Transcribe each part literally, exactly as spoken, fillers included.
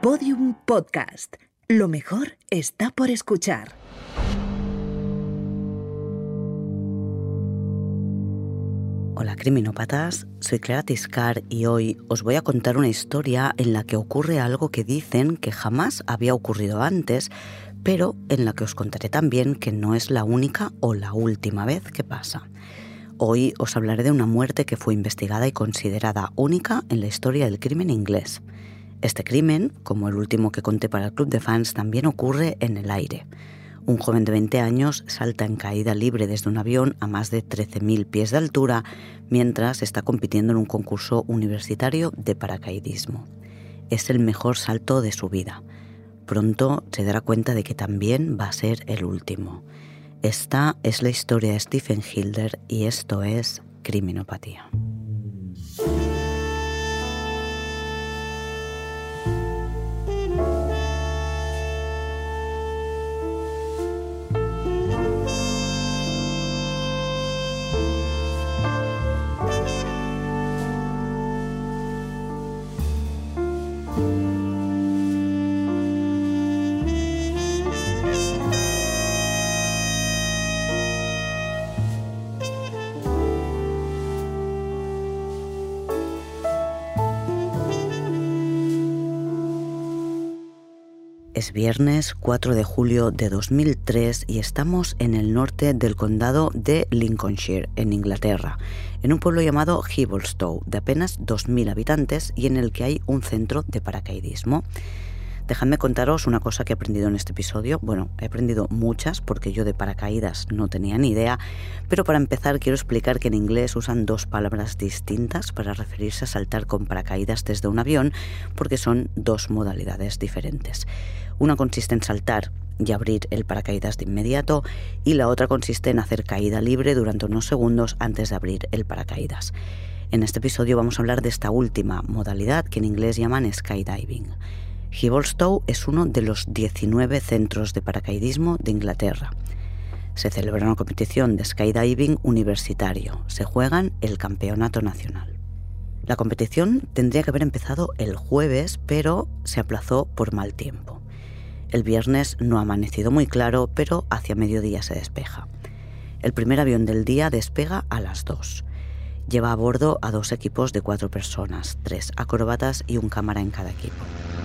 Podium Podcast. Lo mejor está por escuchar. Hola criminópatas, soy Clara Tiscar y hoy os voy a contar una historia en la que ocurre algo que dicen que jamás había ocurrido antes, pero en la que os contaré también que no es la única o la última vez que pasa. Hoy os hablaré de una muerte que fue investigada y considerada única en la historia del crimen inglés. Este crimen, como el último que conté para el Club de Fans, también ocurre en el aire. Un joven de veinte años salta en caída libre desde un avión a más de trece mil pies de altura mientras está compitiendo en un concurso universitario de paracaidismo. Es el mejor salto de su vida. Pronto se dará cuenta de que también va a ser el último. Esta es la historia de Stephen Hilder y esto es Criminopatía. Es viernes cuatro de julio de dos mil tres y estamos en el norte del condado de Lincolnshire, en Inglaterra, en un pueblo llamado Hibbleston, de apenas dos mil habitantes y en el que hay un centro de paracaidismo. Dejadme contaros una cosa que he aprendido en este episodio. Bueno, he aprendido muchas porque yo de paracaídas no tenía ni idea, pero para empezar quiero explicar que en inglés usan dos palabras distintas para referirse a saltar con paracaídas desde un avión porque son dos modalidades diferentes. Una consiste en saltar y abrir el paracaídas de inmediato y la otra consiste en hacer caída libre durante unos segundos antes de abrir el paracaídas. En este episodio vamos a hablar de esta última modalidad que en inglés llaman skydiving. Hibbleston es uno de los diecinueve centros de paracaidismo de Inglaterra. Se celebra una competición de skydiving universitario. Se juegan el campeonato nacional. La competición tendría que haber empezado el jueves, pero se aplazó por mal tiempo. El viernes no ha amanecido muy claro, pero hacia mediodía se despeja. El primer avión del día despega a las dos. Lleva a bordo a dos equipos de cuatro personas, tres acróbatas y un cámara en cada equipo.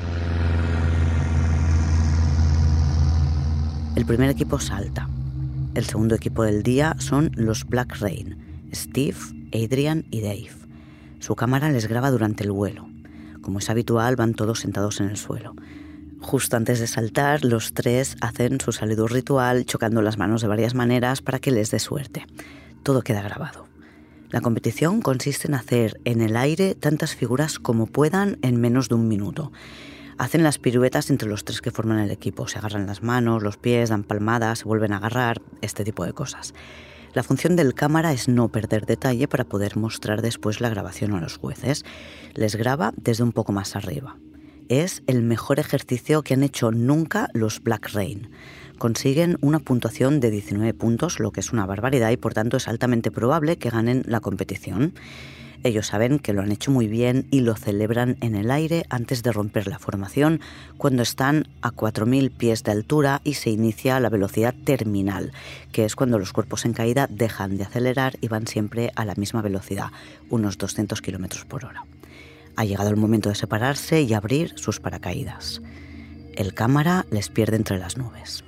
El primer equipo salta. El segundo equipo del día son los Black Rain, Steve, Adrian y Dave. Su cámara les graba durante el vuelo. Como es habitual, van todos sentados en el suelo. Justo antes de saltar, los tres hacen su saludo ritual, chocando las manos de varias maneras para que les dé suerte. Todo queda grabado. La competición consiste en hacer en el aire tantas figuras como puedan en menos de un minuto. Hacen las piruetas entre los tres que forman el equipo. Se agarran las manos, los pies, dan palmadas, se vuelven a agarrar, este tipo de cosas. La función del cámara es no perder detalle para poder mostrar después la grabación a los jueces. Les graba desde un poco más arriba. Es el mejor ejercicio que han hecho nunca los Black Rain. Consiguen una puntuación de diecinueve puntos, lo que es una barbaridad y por tanto es altamente probable que ganen la competición. Ellos saben que lo han hecho muy bien y lo celebran en el aire antes de romper la formación cuando están a cuatro mil pies de altura y se inicia la velocidad terminal, que es cuando los cuerpos en caída dejan de acelerar y van siempre a la misma velocidad, unos doscientos kilómetros por hora. Ha llegado el momento de separarse y abrir sus paracaídas. El cámara les pierde entre las nubes.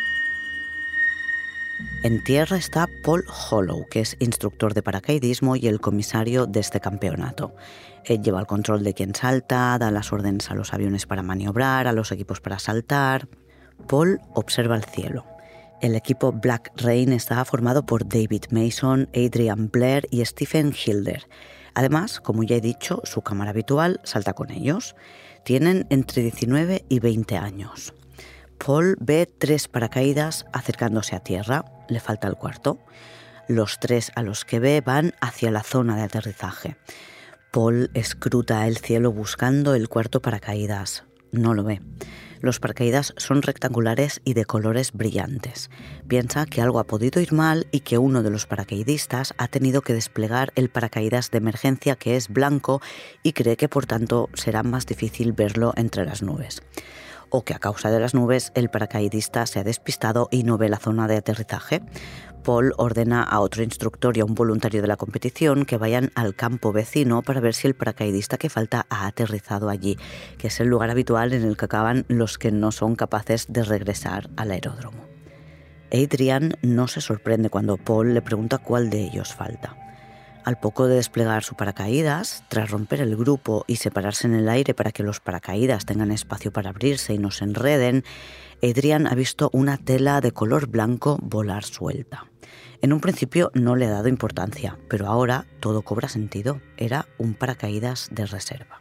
En tierra está Paul Hollow, que es instructor de paracaidismo y el comisario de este campeonato. Él lleva el control de quién salta, da las órdenes a los aviones para maniobrar, a los equipos para saltar. Paul observa el cielo. El equipo Black Rain está formado por David Mason, Adrian Blair y Stephen Hilder. Además, como ya he dicho, su cámara habitual salta con ellos. Tienen entre diecinueve y veinte años. Paul ve tres paracaídas acercándose a tierra. Le falta el cuarto. Los tres a los que ve van hacia la zona de aterrizaje. Paul escruta el cielo buscando el cuarto paracaídas. No lo ve. Los paracaídas son rectangulares y de colores brillantes. Piensa que algo ha podido ir mal y que uno de los paracaidistas ha tenido que desplegar el paracaídas de emergencia, que es blanco, y cree que por tanto será más difícil verlo entre las nubes. O que a causa de las nubes el paracaidista se ha despistado y no ve la zona de aterrizaje. Paul ordena a otro instructor y a un voluntario de la competición que vayan al campo vecino para ver si el paracaidista que falta ha aterrizado allí, que es el lugar habitual en el que acaban los que no son capaces de regresar al aeródromo. Adrian no se sorprende cuando Paul le pregunta cuál de ellos falta. Al poco de desplegar su paracaídas, tras romper el grupo y separarse en el aire para que los paracaídas tengan espacio para abrirse y no se enreden, Adrian ha visto una tela de color blanco volar suelta. En un principio no le ha dado importancia, pero ahora todo cobra sentido. Era un paracaídas de reserva.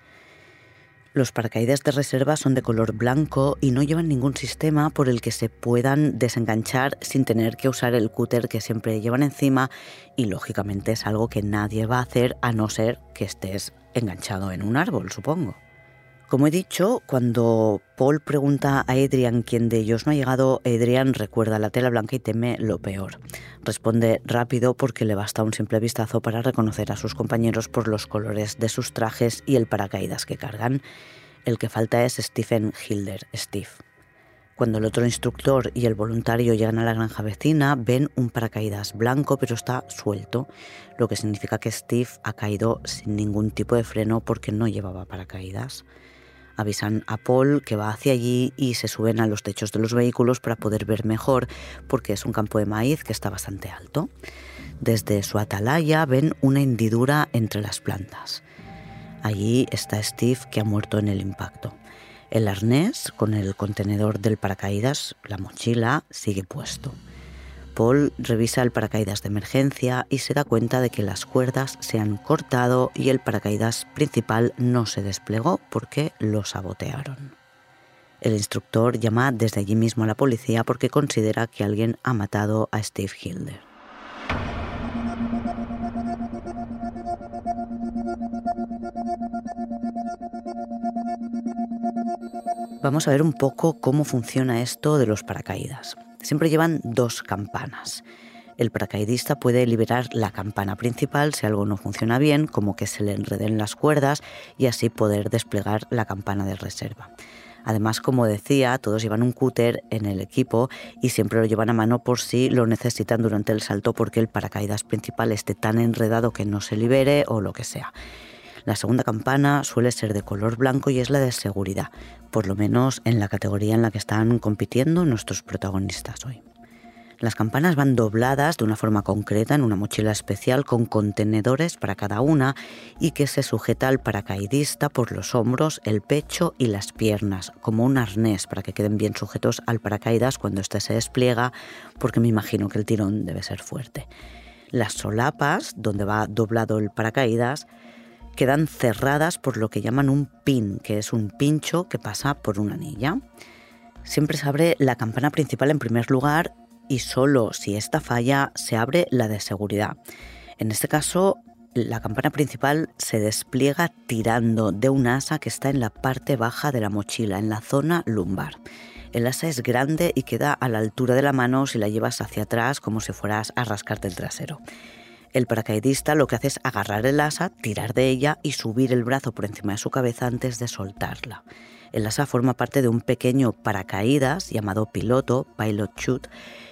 Los paracaídas de reserva son de color blanco y no llevan ningún sistema por el que se puedan desenganchar sin tener que usar el cúter que siempre llevan encima, y lógicamente es algo que nadie va a hacer a no ser que estés enganchado en un árbol, supongo. Como he dicho, cuando Paul pregunta a Adrian quién de ellos no ha llegado, Adrian recuerda la tela blanca y teme lo peor. Responde rápido porque le basta un simple vistazo para reconocer a sus compañeros por los colores de sus trajes y el paracaídas que cargan. El que falta es Stephen Hilder, Steve. Cuando el otro instructor y el voluntario llegan a la granja vecina, ven un paracaídas blanco pero está suelto, lo que significa que Steve ha caído sin ningún tipo de freno porque no llevaba paracaídas. Avisan a Paul que va hacia allí y se suben a los techos de los vehículos para poder ver mejor, porque es un campo de maíz que está bastante alto. Desde su atalaya ven una hendidura entre las plantas. Allí está Steve, que ha muerto en el impacto. El arnés con el contenedor del paracaídas, la mochila, sigue puesto. Paul revisa el paracaídas de emergencia y se da cuenta de que las cuerdas se han cortado y el paracaídas principal no se desplegó porque lo sabotearon. El instructor llama desde allí mismo a la policía porque considera que alguien ha matado a Steve Hilder. Vamos a ver un poco cómo funciona esto de los paracaídas. Siempre llevan dos campanas. El paracaidista puede liberar la campana principal si algo no funciona bien, como que se le enreden las cuerdas, y así poder desplegar la campana de reserva. Además, como decía, todos llevan un cúter en el equipo y siempre lo llevan a mano por si lo necesitan durante el salto porque el paracaídas principal esté tan enredado que no se libere o lo que sea. La segunda campana suele ser de color blanco y es la de seguridad, por lo menos en la categoría en la que están compitiendo nuestros protagonistas hoy. Las campanas van dobladas de una forma concreta en una mochila especial con contenedores para cada una y que se sujeta al paracaidista por los hombros, el pecho y las piernas, como un arnés para que queden bien sujetos al paracaídas cuando éste se despliega, porque me imagino que el tirón debe ser fuerte. Las solapas, donde va doblado el paracaídas, quedan cerradas por lo que llaman un pin, que es un pincho que pasa por una anilla. Siempre se abre la campana principal en primer lugar y solo si esta falla se abre la de seguridad. En este caso, la campana principal se despliega tirando de un asa que está en la parte baja de la mochila, en la zona lumbar. El asa es grande y queda a la altura de la mano si la llevas hacia atrás, como si fueras a rascarte el trasero. El paracaidista lo que hace es agarrar el asa, tirar de ella y subir el brazo por encima de su cabeza antes de soltarla. El asa forma parte de un pequeño paracaídas llamado piloto, pilot chute,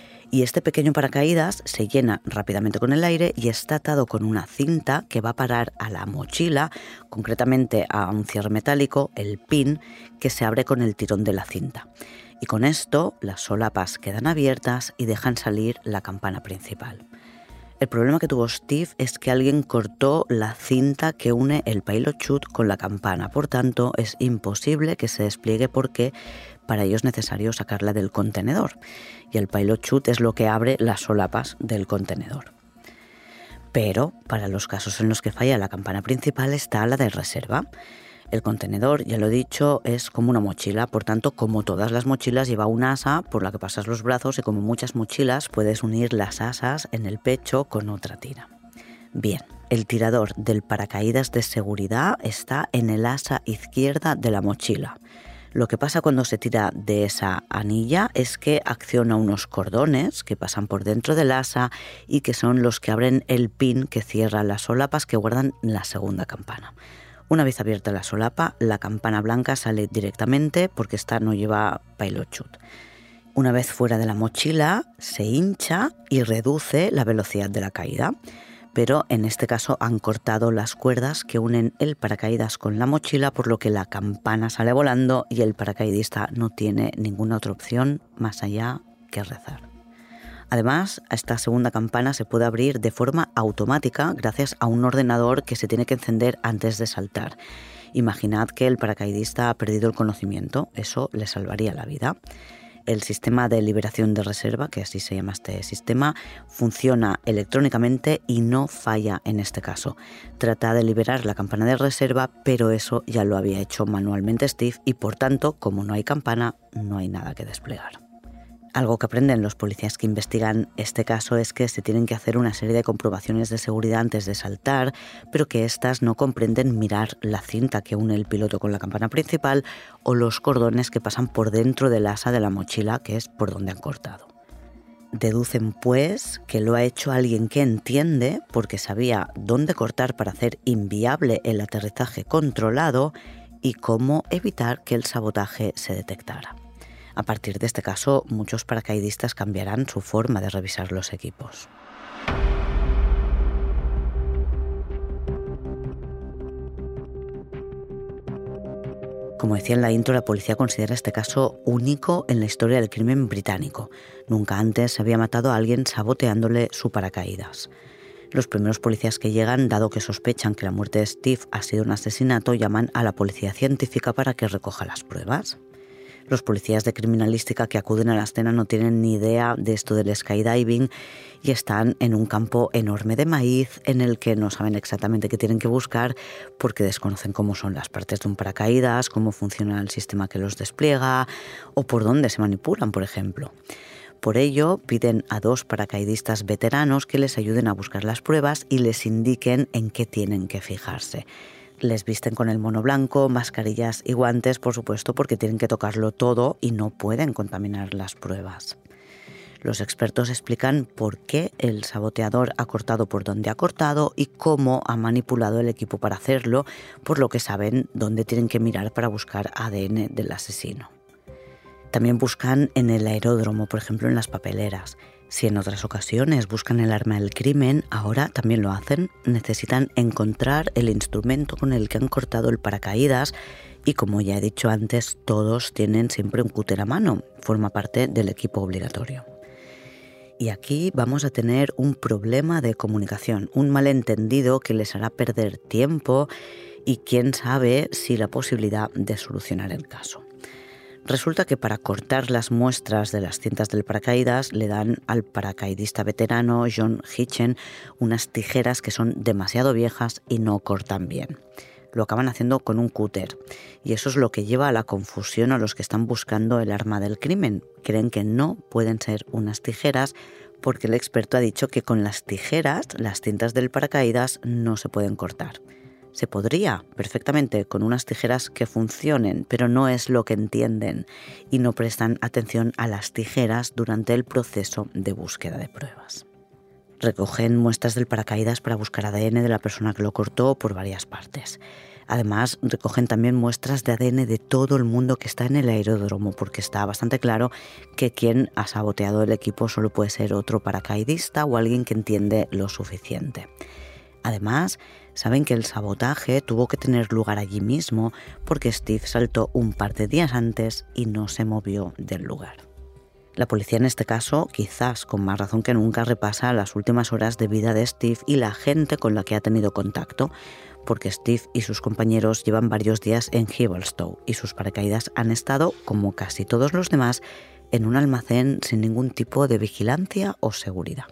y este pequeño paracaídas se llena rápidamente con el aire y está atado con una cinta que va a parar a la mochila, concretamente a un cierre metálico, el pin, que se abre con el tirón de la cinta. Y con esto las solapas quedan abiertas y dejan salir la campana principal. El problema que tuvo Steve es que alguien cortó la cinta que une el pilot chute con la campana. Por tanto, es imposible que se despliegue porque para ello es necesario sacarla del contenedor. Y el pilot chute es lo que abre las solapas del contenedor. Pero para los casos en los que falla la campana principal está la de reserva. El contenedor, ya lo he dicho, es como una mochila, por tanto, como todas las mochilas, lleva un asa por la que pasas los brazos y como muchas mochilas puedes unir las asas en el pecho con otra tira. Bien, el tirador del paracaídas de seguridad está en el asa izquierda de la mochila. Lo que pasa cuando se tira de esa anilla es que acciona unos cordones que pasan por dentro del asa y que son los que abren el pin que cierra las solapas que guardan la segunda campana. Una vez abierta la solapa, la campana blanca sale directamente porque esta no lleva pilot chute. Una vez fuera de la mochila, se hincha y reduce la velocidad de la caída. Pero en este caso han cortado las cuerdas que unen el paracaídas con la mochila, por lo que la campana sale volando y el paracaidista no tiene ninguna otra opción más allá que rezar. Además, esta segunda campana se puede abrir de forma automática gracias a un ordenador que se tiene que encender antes de saltar. Imaginad que el paracaidista ha perdido el conocimiento, eso le salvaría la vida. El sistema de liberación de reserva, que así se llama este sistema, funciona electrónicamente y no falla en este caso. Trata de liberar la campana de reserva, pero eso ya lo había hecho manualmente Steve y por tanto, como no hay campana, no hay nada que desplegar. Algo que aprenden los policías que investigan este caso es que se tienen que hacer una serie de comprobaciones de seguridad antes de saltar, pero que éstas no comprenden mirar la cinta que une el piloto con la campana principal o los cordones que pasan por dentro del asa de la mochila, que es por donde han cortado. Deducen, pues, que lo ha hecho alguien que entiende, porque sabía dónde cortar para hacer inviable el aterrizaje controlado y cómo evitar que el sabotaje se detectara. A partir de este caso, muchos paracaidistas cambiarán su forma de revisar los equipos. Como decía en la intro, la policía considera este caso único en la historia del crimen británico. Nunca antes se había matado a alguien saboteándole su paracaídas. Los primeros policías que llegan, dado que sospechan que la muerte de Steve ha sido un asesinato, llaman a la policía científica para que recoja las pruebas. Los policías de criminalística que acuden a la escena no tienen ni idea de esto del skydiving y están en un campo enorme de maíz en el que no saben exactamente qué tienen que buscar porque desconocen cómo son las partes de un paracaídas, cómo funciona el sistema que los despliega o por dónde se manipulan, por ejemplo. Por ello, piden a dos paracaidistas veteranos que les ayuden a buscar las pruebas y les indiquen en qué tienen que fijarse. Les visten con el mono blanco, mascarillas y guantes, por supuesto, porque tienen que tocarlo todo y no pueden contaminar las pruebas. Los expertos explican por qué el saboteador ha cortado por donde ha cortado y cómo ha manipulado el equipo para hacerlo, por lo que saben dónde tienen que mirar para buscar A D N del asesino. También buscan en el aeródromo, por ejemplo, en las papeleras. Si en otras ocasiones buscan el arma del crimen, ahora también lo hacen. Necesitan encontrar el instrumento con el que han cortado el paracaídas y, como ya he dicho antes, todos tienen siempre un cúter a mano. Forma parte del equipo obligatorio. Y aquí vamos a tener un problema de comunicación, un malentendido que les hará perder tiempo y quién sabe si la posibilidad de solucionar el caso. Resulta que para cortar las muestras de las cintas del paracaídas le dan al paracaidista veterano John Hitchen unas tijeras que son demasiado viejas y no cortan bien. Lo acaban haciendo con un cúter y eso es lo que lleva a la confusión a los que están buscando el arma del crimen. Creen que no pueden ser unas tijeras porque el experto ha dicho que con las tijeras las cintas del paracaídas no se pueden cortar. Se podría perfectamente con unas tijeras que funcionen, pero no es lo que entienden y no prestan atención a las tijeras durante el proceso de búsqueda de pruebas. Recogen muestras del paracaídas para buscar A D N de la persona que lo cortó por varias partes. Además, recogen también muestras de A D N de todo el mundo que está en el aeródromo, porque está bastante claro que quien ha saboteado el equipo solo puede ser otro paracaidista o alguien que entiende lo suficiente. Además, saben que el sabotaje tuvo que tener lugar allí mismo porque Steve saltó un par de días antes y no se movió del lugar. La policía en este caso, quizás con más razón que nunca, repasa las últimas horas de vida de Steve y la gente con la que ha tenido contacto, porque Steve y sus compañeros llevan varios días en Hevelstowe y sus paracaídas han estado, como casi todos los demás, en un almacén sin ningún tipo de vigilancia o seguridad.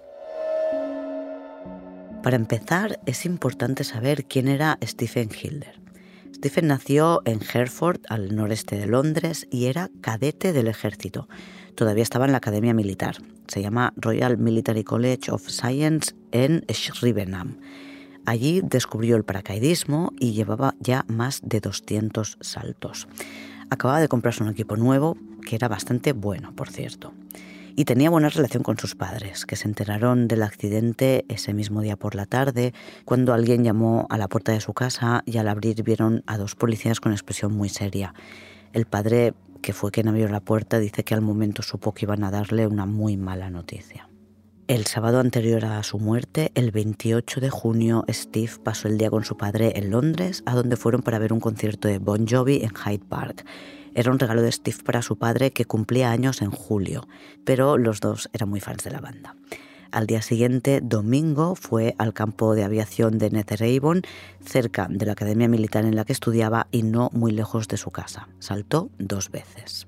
Para empezar, es importante saber quién era Stephen Hilder. Stephen nació en Hereford, al noreste de Londres, y era cadete del ejército. Todavía estaba en la academia militar. Se llama Royal Military College of Science en Shrivenham. Allí descubrió el paracaidismo y llevaba ya más de doscientos saltos. acababa de comprarse un equipo nuevo, que era bastante bueno, por cierto. Y tenía buena relación con sus padres, que se enteraron del accidente ese mismo día por la tarde, cuando alguien llamó a la puerta de su casa y al abrir vieron a dos policías con expresión muy seria. El padre, que fue quien abrió la puerta, dice que al momento supo que iban a darle una muy mala noticia. El sábado anterior a su muerte, el veintiocho de junio, Steve pasó el día con su padre en Londres, a donde fueron para ver un concierto de Bon Jovi en Hyde Park. Era un regalo de Steve para su padre, que cumplía años en julio, pero los dos eran muy fans de la banda. Al día siguiente, domingo, fue al campo de aviación de Netheravon, cerca de la academia militar en la que estudiaba y no muy lejos de su casa. Saltó dos veces.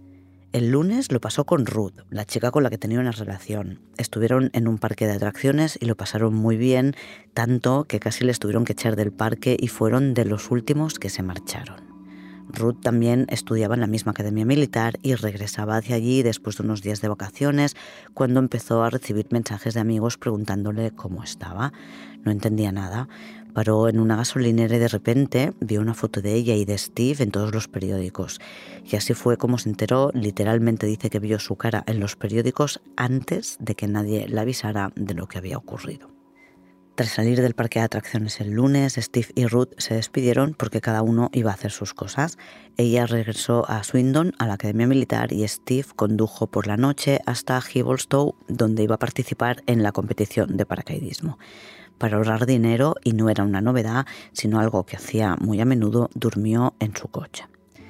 El lunes lo pasó con Ruth, la chica con la que tenía una relación. Estuvieron en un parque de atracciones y lo pasaron muy bien, tanto que casi les tuvieron que echar del parque y fueron de los últimos que se marcharon. Ruth también estudiaba en la misma academia militar y regresaba hacia allí después de unos días de vacaciones, cuando empezó a recibir mensajes de amigos preguntándole cómo estaba. No entendía nada. Paró en una gasolinera y de repente vio una foto de ella y de Steve en todos los periódicos. Y así fue como se enteró. Literalmente dice que vio su cara en los periódicos antes de que nadie le avisara de lo que había ocurrido. Tras salir del parque de atracciones el lunes, Steve y Ruth se despidieron porque cada uno iba a hacer sus cosas. Ella regresó a Swindon, a la academia militar, y Steve condujo por la noche hasta Hibblestone, donde iba a participar en la competición de paracaidismo. Para ahorrar dinero, y no era una novedad, sino algo que hacía muy a menudo, durmió en su coche.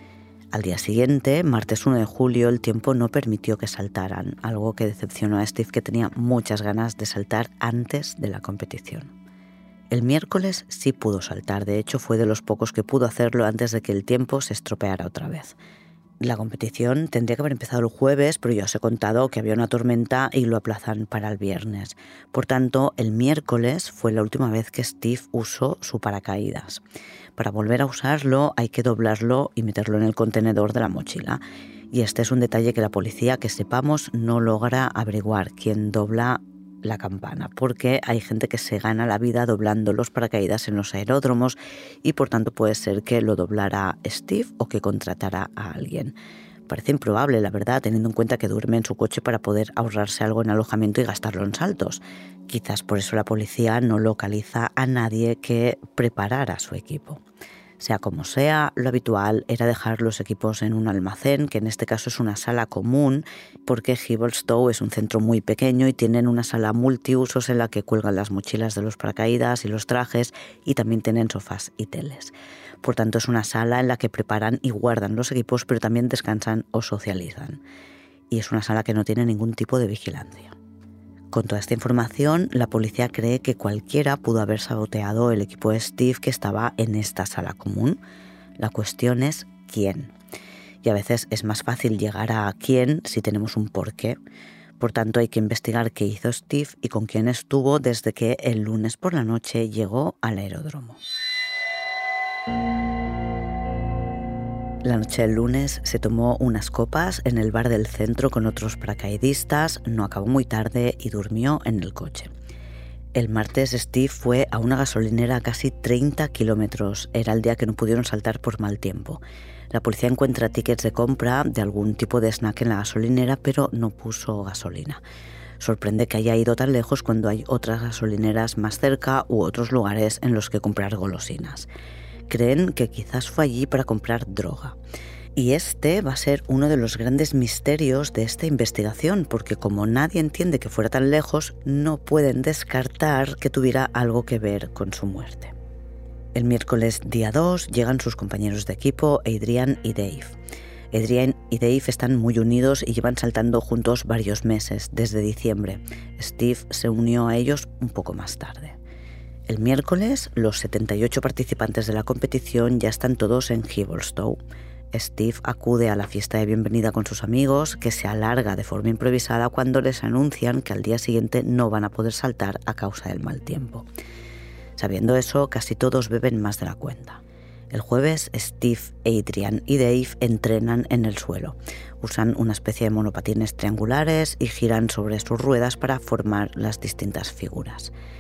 Al día siguiente, martes uno de julio, el tiempo no permitió que saltaran, algo que decepcionó a Steve, que tenía muchas ganas de saltar antes de la competición. El miércoles sí pudo saltar, de hecho fue de los pocos que pudo hacerlo antes de que el tiempo se estropeara otra vez. La competición tendría que haber empezado el jueves, pero ya os he contado que había una tormenta y lo aplazan para el viernes. Por tanto, el miércoles fue la última vez que Steve usó su paracaídas. Para volver a usarlo hay que doblarlo y meterlo en el contenedor de la mochila. Y este es un detalle que la policía, que sepamos, no logra averiguar quién dobla la campana, porque hay gente que se gana la vida doblando los paracaídas en los aeródromos y por tanto puede ser que lo doblara Steve o que contratara a alguien. Parece improbable, la verdad, teniendo en cuenta que duerme en su coche para poder ahorrarse algo en alojamiento y gastarlo en saltos. Quizás por eso la policía no localiza a nadie que preparara su equipo. Sea como sea, lo habitual era dejar los equipos en un almacén, que en este caso es una sala común, porque Hibblestone es un centro muy pequeño y tienen una sala multiusos en la que cuelgan las mochilas de los paracaídas y los trajes, y también tienen sofás y teles. Por tanto, es una sala en la que preparan y guardan los equipos, pero también descansan o socializan. Y es una sala que no tiene ningún tipo de vigilancia. Con toda esta información, la policía cree que cualquiera pudo haber saboteado el equipo de Steve que estaba en esta sala común. La cuestión es quién. Y a veces es más fácil llegar a quién si tenemos un porqué. Por tanto, hay que investigar qué hizo Steve y con quién estuvo desde que el lunes por la noche llegó al aeródromo. La noche del lunes se tomó unas copas en el bar del centro con otros paracaidistas, no acabó muy tarde y durmió en el coche. El martes Steve fue a una gasolinera a casi treinta kilómetros. Era el día que no pudieron saltar por mal tiempo. La policía encuentra tickets de compra de algún tipo de snack en la gasolinera, pero no puso gasolina. Sorprende que haya ido tan lejos cuando hay otras gasolineras más cerca u otros lugares en los que comprar golosinas. Creen que quizás fue allí para comprar droga. Y este va a ser uno de los grandes misterios de esta investigación, porque como nadie entiende que fuera tan lejos, no pueden descartar que tuviera algo que ver con su muerte. El miércoles día dos llegan sus compañeros de equipo, Adrian y Dave. Adrian y Dave están muy unidos y llevan saltando juntos varios meses, desde diciembre. Steve se unió a ellos un poco más tarde. El miércoles, los setenta y ocho participantes de la competición ya están todos en Hibblestone. Steve acude a la fiesta de bienvenida con sus amigos, que se alarga de forma improvisada cuando les anuncian que al día siguiente no van a poder saltar a causa del mal tiempo. Sabiendo eso, casi todos beben más de la cuenta. El jueves, Steve, Adrian y Dave entrenan en el suelo. Usan una especie de monopatines triangulares y giran sobre sus ruedas para formar las distintas figuras.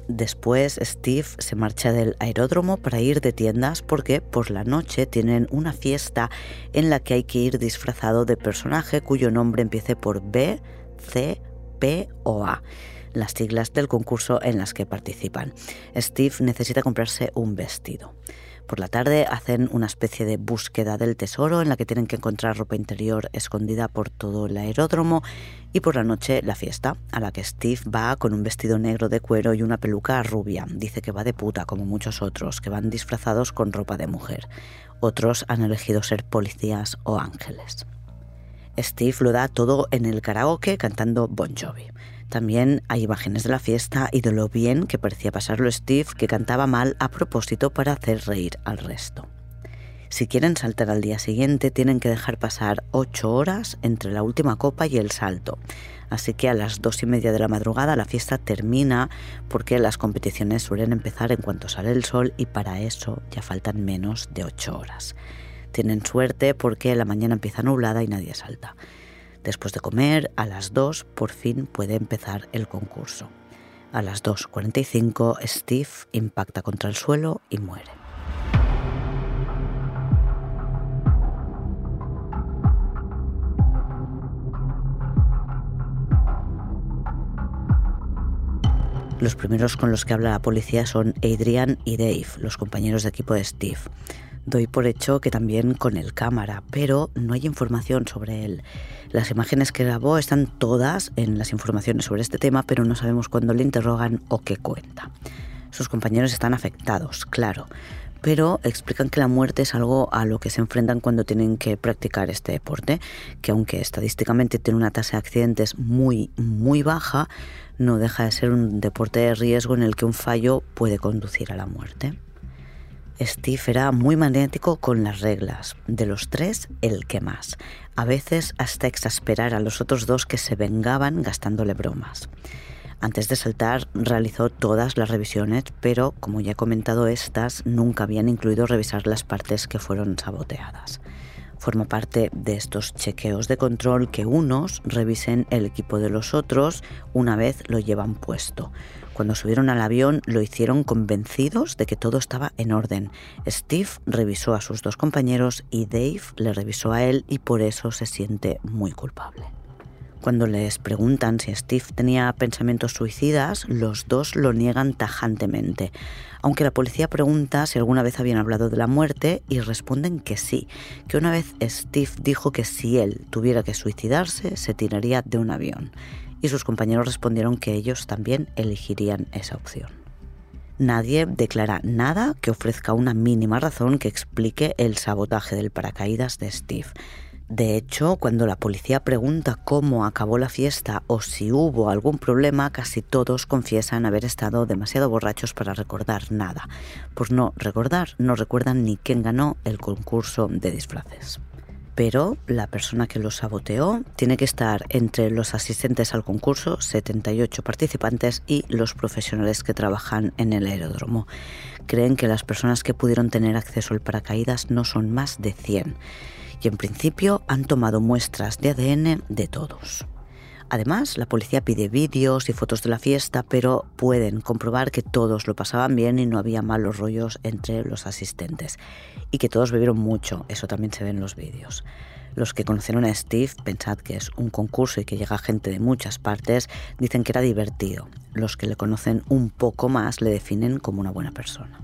Después Steve se marcha del aeródromo para ir de tiendas porque por la noche tienen una fiesta en la que hay que ir disfrazado de personaje cuyo nombre empiece por B, C, P o A, las siglas del concurso en las que participan. Steve necesita comprarse un vestido. Por la tarde hacen una especie de búsqueda del tesoro en la que tienen que encontrar ropa interior escondida por todo el aeródromo, y por la noche la fiesta, a la que Steve va con un vestido negro de cuero y una peluca rubia. Dice que va de puta, como muchos otros, que van disfrazados con ropa de mujer. Otros han elegido ser policías o ángeles. Steve lo da todo en el karaoke cantando Bon Jovi. También hay imágenes de la fiesta y de lo bien que parecía pasarlo Steve, que cantaba mal a propósito para hacer reír al resto. Si quieren saltar al día siguiente, tienen que dejar pasar ocho horas entre la última copa y el salto. Así que a las dos y media de la madrugada la fiesta termina, porque las competiciones suelen empezar en cuanto sale el sol y para eso ya faltan menos de ocho horas. Tienen suerte porque la mañana empieza nublada y nadie salta. Después de comer, a las dos por fin puede empezar el concurso. A las dos cuarenta y cinco, Steve impacta contra el suelo y muere. Los primeros con los que habla la policía son Adrian y Dave, los compañeros de equipo de Steve. Doy por hecho que también con el cámara, pero no hay información sobre él. Las imágenes que grabó están todas en las informaciones sobre este tema, pero no sabemos cuándo le interrogan o qué cuenta. Sus compañeros están afectados, claro, pero explican que la muerte es algo a lo que se enfrentan cuando tienen que practicar este deporte, que aunque estadísticamente tiene una tasa de accidentes muy, muy baja, no deja de ser un deporte de riesgo en el que un fallo puede conducir a la muerte. Steve era muy maniático con las reglas. De los tres, el que más. A veces hasta exasperar a los otros dos que se vengaban gastándole bromas. Antes de saltar realizó todas las revisiones, pero como ya he comentado, estas nunca habían incluido revisar las partes que fueron saboteadas. Forma parte de estos chequeos de control que unos revisen el equipo de los otros una vez lo llevan puesto. Cuando subieron al avión lo hicieron convencidos de que todo estaba en orden. Steve revisó a sus dos compañeros y Dave le revisó a él y por eso se siente muy culpable. Cuando les preguntan si Steve tenía pensamientos suicidas, los dos lo niegan tajantemente, aunque la policía pregunta si alguna vez habían hablado de la muerte y responden que sí, que una vez Steve dijo que si él tuviera que suicidarse se tiraría de un avión, y sus compañeros respondieron que ellos también elegirían esa opción. Nadie declara nada que ofrezca una mínima razón que explique el sabotaje del paracaídas de Steve. De hecho, cuando la policía pregunta cómo acabó la fiesta o si hubo algún problema, casi todos confiesan haber estado demasiado borrachos para recordar nada. Por no recordar, no recuerdan ni quién ganó el concurso de disfraces. Pero la persona que lo saboteó tiene que estar entre los asistentes al concurso, setenta y ocho participantes, y los profesionales que trabajan en el aeródromo. Creen que las personas que pudieron tener acceso al paracaídas no son más de cien. Y en principio han tomado muestras de A D N de todos. Además, la policía pide vídeos y fotos de la fiesta, pero pueden comprobar que todos lo pasaban bien y no había malos rollos entre los asistentes. Y que todos bebieron mucho, eso también se ve en los vídeos. Los que conocieron a Steve, pensad que es un concurso y que llega gente de muchas partes, dicen que era divertido. Los que le conocen un poco más le definen como una buena persona.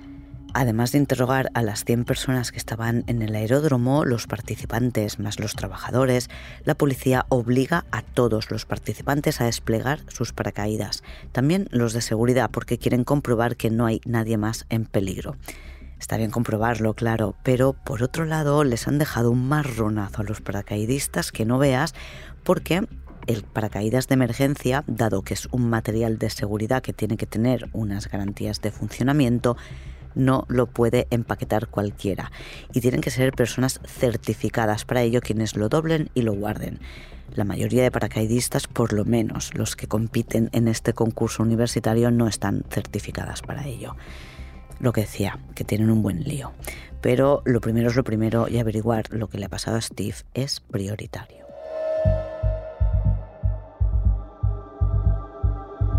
Además de interrogar a las cien personas que estaban en el aeródromo, los participantes más los trabajadores, la policía obliga a todos los participantes a desplegar sus paracaídas. También los de seguridad, porque quieren comprobar que no hay nadie más en peligro. Está bien comprobarlo, claro, pero por otro lado les han dejado un marronazo a los paracaidistas que no veas, porque el paracaídas de emergencia, dado que es un material de seguridad que tiene que tener unas garantías de funcionamiento, no lo puede empaquetar cualquiera y tienen que ser personas certificadas para ello quienes lo doblen y lo guarden. La mayoría de paracaidistas, por lo menos los que compiten en este concurso universitario, no están certificadas para ello. Lo que decía, que tienen un buen lío. Pero lo primero es lo primero y averiguar lo que le ha pasado a Steve es prioritario.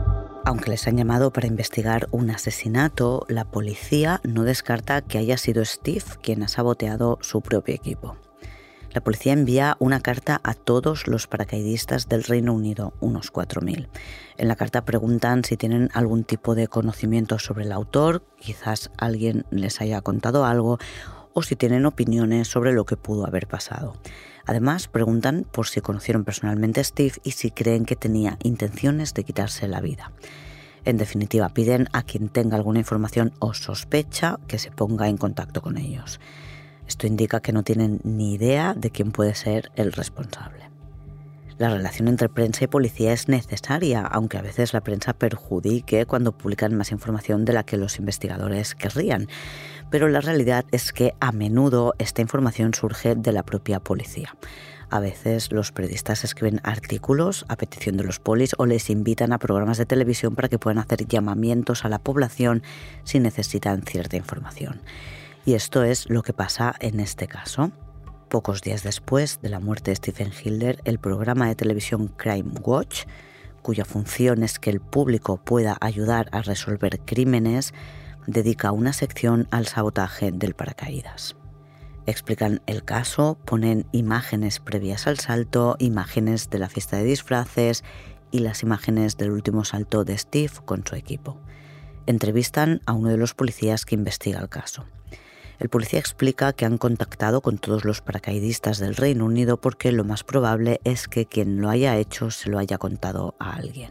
Aunque les han llamado para investigar un asesinato, la policía no descarta que haya sido Steve quien ha saboteado su propio equipo. La policía envía una carta a todos los paracaidistas del Reino Unido, unos cuatro mil. En la carta preguntan si tienen algún tipo de conocimiento sobre el autor, quizás alguien les haya contado algo, o si tienen opiniones sobre lo que pudo haber pasado. Además, preguntan por si conocieron personalmente a Steve y si creen que tenía intenciones de quitarse la vida. En definitiva, piden a quien tenga alguna información o sospecha que se ponga en contacto con ellos. Esto indica que no tienen ni idea de quién puede ser el responsable. La relación entre prensa y policía es necesaria, aunque a veces la prensa perjudique cuando publican más información de la que los investigadores querrían. Pero la realidad es que a menudo esta información surge de la propia policía. A veces los periodistas escriben artículos a petición de los polis o les invitan a programas de televisión para que puedan hacer llamamientos a la población si necesitan cierta información. Y esto es lo que pasa en este caso. Pocos días después de la muerte de Stephen Hilder, el programa de televisión Crime Watch, cuya función es que el público pueda ayudar a resolver crímenes, dedica una sección al sabotaje del paracaídas. Explican el caso, ponen imágenes previas al salto, imágenes de la fiesta de disfraces y las imágenes del último salto de Steve con su equipo. Entrevistan a uno de los policías que investiga el caso. El policía explica que han contactado con todos los paracaidistas del Reino Unido porque lo más probable es que quien lo haya hecho se lo haya contado a alguien.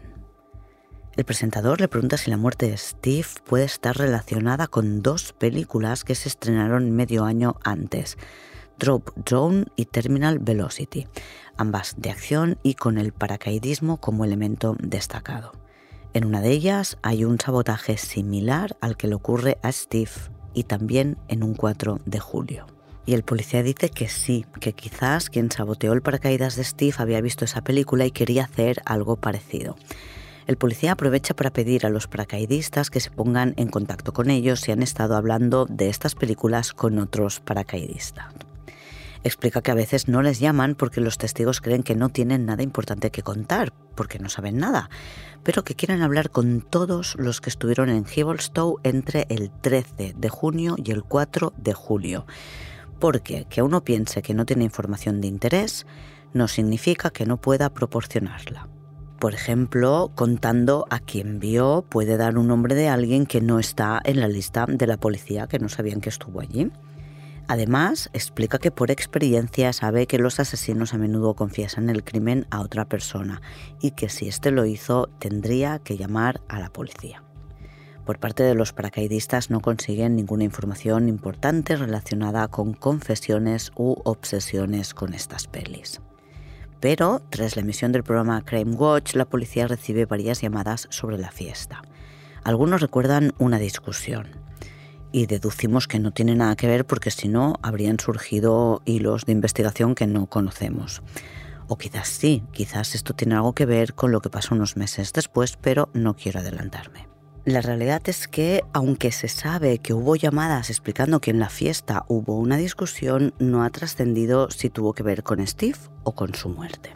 El presentador le pregunta si la muerte de Steve puede estar relacionada con dos películas que se estrenaron medio año antes, Drop Zone y Terminal Velocity, ambas de acción y con el paracaidismo como elemento destacado. En una de ellas hay un sabotaje similar al que le ocurre a Steve y también en un cuatro de julio. Y el policía dice que sí, que quizás quien saboteó el paracaídas de Steve había visto esa película y quería hacer algo parecido. El policía aprovecha para pedir a los paracaidistas que se pongan en contacto con ellos si han estado hablando de estas películas con otros paracaidistas. Explica que a veces no les llaman porque los testigos creen que no tienen nada importante que contar, porque no saben nada, pero que quieren hablar con todos los que estuvieron en Hevelstowe entre el trece de junio y el cuatro de julio. Porque que uno piense que no tiene información de interés no significa que no pueda proporcionarla. Por ejemplo, contando a quien vio puede dar un nombre de alguien que no está en la lista de la policía, que no sabían que estuvo allí. Además, explica que por experiencia sabe que los asesinos a menudo confiesan el crimen a otra persona y que si éste lo hizo tendría que llamar a la policía. Por parte de los paracaidistas no consiguen ninguna información importante relacionada con confesiones u obsesiones con estas pelis. Pero, tras la emisión del programa Crime Watch, la policía recibe varias llamadas sobre la fiesta. Algunos recuerdan una discusión. Y deducimos que no tiene nada que ver porque si no habrían surgido hilos de investigación que no conocemos. O quizás sí, quizás esto tiene algo que ver con lo que pasó unos meses después, pero no quiero adelantarme. La realidad es que, aunque se sabe que hubo llamadas explicando que en la fiesta hubo una discusión, no ha trascendido si tuvo que ver con Steve o con su muerte.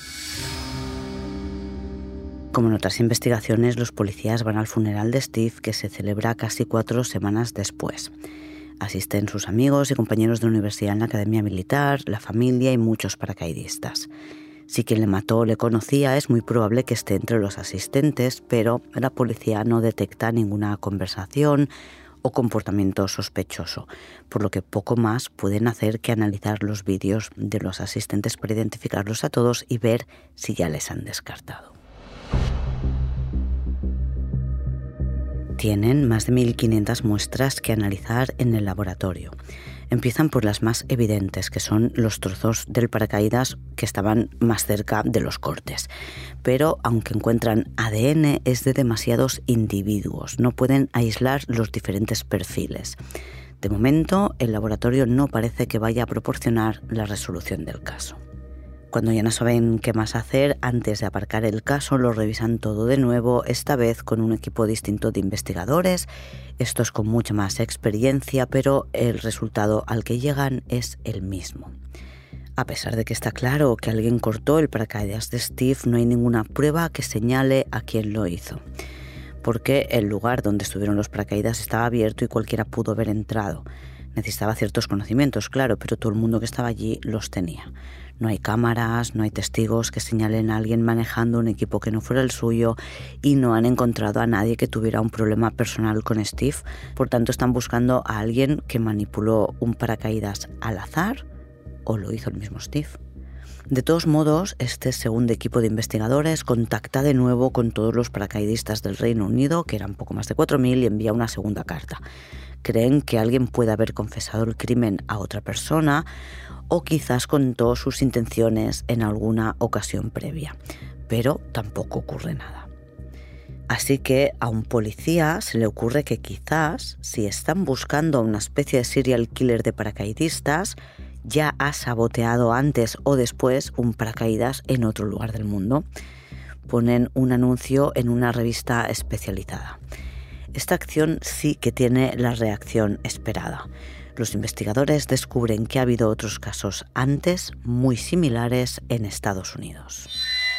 Como en otras investigaciones, los policías van al funeral de Steve, que se celebra casi cuatro semanas después. Asisten sus amigos y compañeros de universidad en la Academia Militar, la familia y muchos paracaidistas. Si quien le mató le conocía, es muy probable que esté entre los asistentes, pero la policía no detecta ninguna conversación o comportamiento sospechoso, por lo que poco más pueden hacer que analizar los vídeos de los asistentes para identificarlos a todos y ver si ya les han descartado. Tienen más de mil quinientas muestras que analizar en el laboratorio. Empiezan por las más evidentes, que son los trozos del paracaídas que estaban más cerca de los cortes. Pero aunque encuentran A D N, es de demasiados individuos. No pueden aislar los diferentes perfiles. De momento, el laboratorio no parece que vaya a proporcionar la resolución del caso. Cuando ya no saben qué más hacer, antes de aparcar el caso, lo revisan todo de nuevo, esta vez con un equipo distinto de investigadores, estos con mucha más experiencia, pero el resultado al que llegan es el mismo. A pesar de que está claro que alguien cortó el paracaídas de Steve, no hay ninguna prueba que señale a quién lo hizo. porque el lugar donde estuvieron los paracaídas estaba abierto y cualquiera pudo haber entrado. Necesitaba ciertos conocimientos, claro, pero todo el mundo que estaba allí los tenía. No hay cámaras, no hay testigos que señalen a alguien manejando un equipo que no fuera el suyo y no han encontrado a nadie que tuviera un problema personal con Steve. Por tanto, están buscando a alguien que manipuló un paracaídas al azar o lo hizo el mismo Steve. De todos modos, este segundo equipo de investigadores contacta de nuevo con todos los paracaidistas del Reino Unido, que eran poco más de cuatro mil, y envía una segunda carta. Creen que alguien puede haber confesado el crimen a otra persona o quizás contó sus intenciones en alguna ocasión previa, pero tampoco ocurre nada. Así que a un policía se le ocurre que quizás, si están buscando a una especie de serial killer de paracaidistas, ya ha saboteado antes o después un paracaídas en otro lugar del mundo. Ponen un anuncio en una revista especializada. Esta acción sí que tiene la reacción esperada. Los investigadores descubren que ha habido otros casos antes muy similares en Estados Unidos.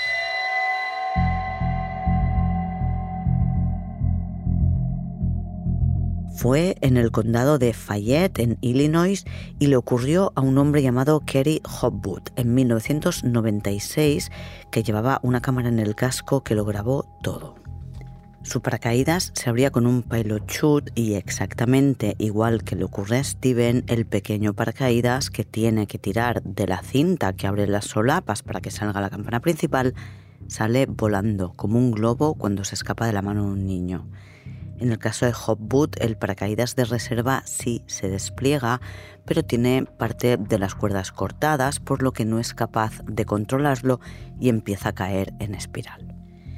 Fue en el condado de Fayette, en Illinois, y le ocurrió a un hombre llamado Kerry Hopwood en mil novecientos noventa y seis, que llevaba una cámara en el casco que lo grabó todo. Su paracaídas se abría con un pilot chute y, exactamente igual que le ocurre a Steven, el pequeño paracaídas que tiene que tirar de la cinta que abre las solapas para que salga la campana principal, sale volando como un globo cuando se escapa de la mano de un niño. En el caso de Hopwood, el paracaídas de reserva sí se despliega, pero tiene parte de las cuerdas cortadas, por lo que no es capaz de controlarlo y empieza a caer en espiral.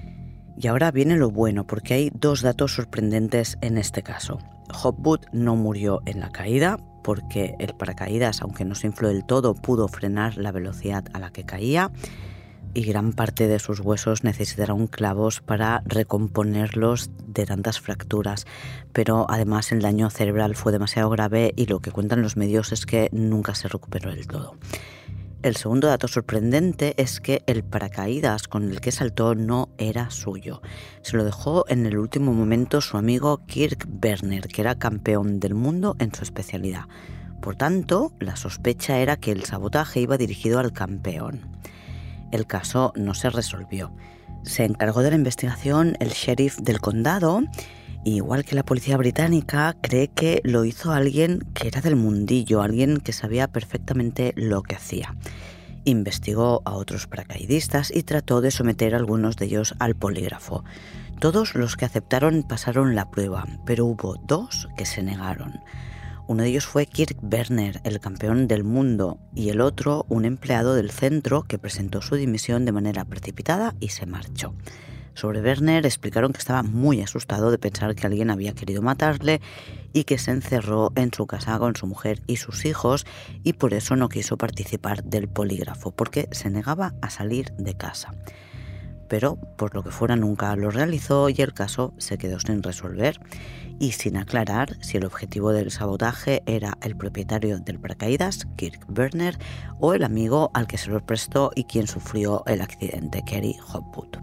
Y ahora viene lo bueno, porque hay dos datos sorprendentes en este caso. Hopwood no murió en la caída, porque el paracaídas, aunque no se infló del todo, pudo frenar la velocidad a la que caía, y gran parte de sus huesos necesitaron clavos para recomponerlos de tantas fracturas. Pero además el daño cerebral fue demasiado grave y lo que cuentan los medios es que nunca se recuperó del todo. El segundo dato sorprendente es que el paracaídas con el que saltó no era suyo. Se lo dejó en el último momento su amigo Kirk Berner, que era campeón del mundo en su especialidad. Por tanto, la sospecha era que el sabotaje iba dirigido al campeón. El caso no se resolvió. Se encargó de la investigación el sheriff del condado, y igual que la policía británica, cree que lo hizo alguien que era del mundillo, alguien que sabía perfectamente lo que hacía. Investigó a otros paracaidistas y trató de someter a algunos de ellos al polígrafo. Todos los que aceptaron pasaron la prueba, pero hubo dos que se negaron. Uno de ellos fue Kirk Berner, el campeón del mundo, y el otro, un empleado del centro que presentó su dimisión de manera precipitada y se marchó. Sobre Berner explicaron que estaba muy asustado de pensar que alguien había querido matarle y que se encerró en su casa con su mujer y sus hijos, y por eso no quiso participar del polígrafo, porque se negaba a salir de casa. Pero, por lo que fuera, nunca lo realizó y el caso se quedó sin resolver y sin aclarar si el objetivo del sabotaje era el propietario del paracaídas, Kirk Berner, o el amigo al que se lo prestó y quien sufrió el accidente, Kerry Hopwood.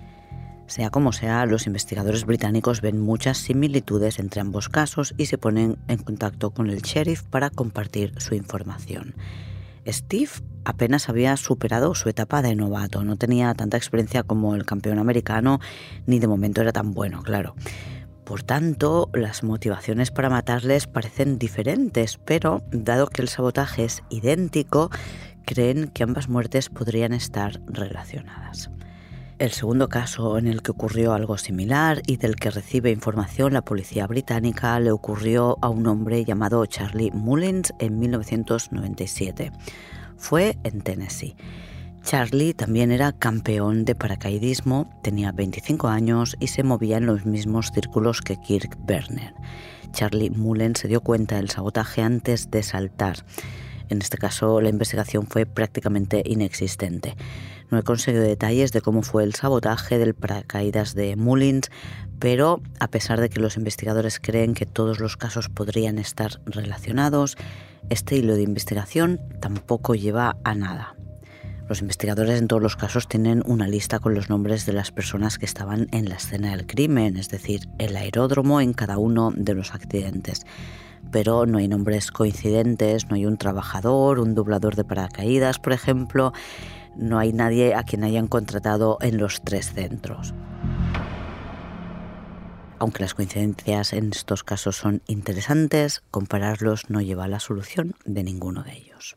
Sea como sea, los investigadores británicos ven muchas similitudes entre ambos casos y se ponen en contacto con el sheriff para compartir su información. Steve apenas había superado su etapa de novato, no tenía tanta experiencia como el campeón americano, ni de momento era tan bueno, claro. Por tanto, las motivaciones para matarles parecen diferentes, pero dado que el sabotaje es idéntico, creen que ambas muertes podrían estar relacionadas. El segundo caso en el que ocurrió algo similar y del que recibe información la policía británica le ocurrió a un hombre llamado Charlie Mullins en mil novecientos noventa y siete. Fue en Tennessee. Charlie también era campeón de paracaidismo, tenía veinticinco años y se movía en los mismos círculos que Kirk Berner. Charlie Mullins se dio cuenta del sabotaje antes de saltar. En este caso, la investigación fue prácticamente inexistente. No he conseguido detalles de cómo fue el sabotaje del paracaídas de Mullins, pero a pesar de que los investigadores creen que todos los casos podrían estar relacionados, este hilo de investigación tampoco lleva a nada. Los investigadores en todos los casos tienen una lista con los nombres de las personas que estaban en la escena del crimen, es decir, el aeródromo en cada uno de los accidentes. Pero no hay nombres coincidentes, no hay un trabajador, un doblador de paracaídas, por ejemplo. No hay nadie a quien hayan contratado en los tres centros. Aunque las coincidencias en estos casos son interesantes, compararlos no lleva a la solución de ninguno de ellos.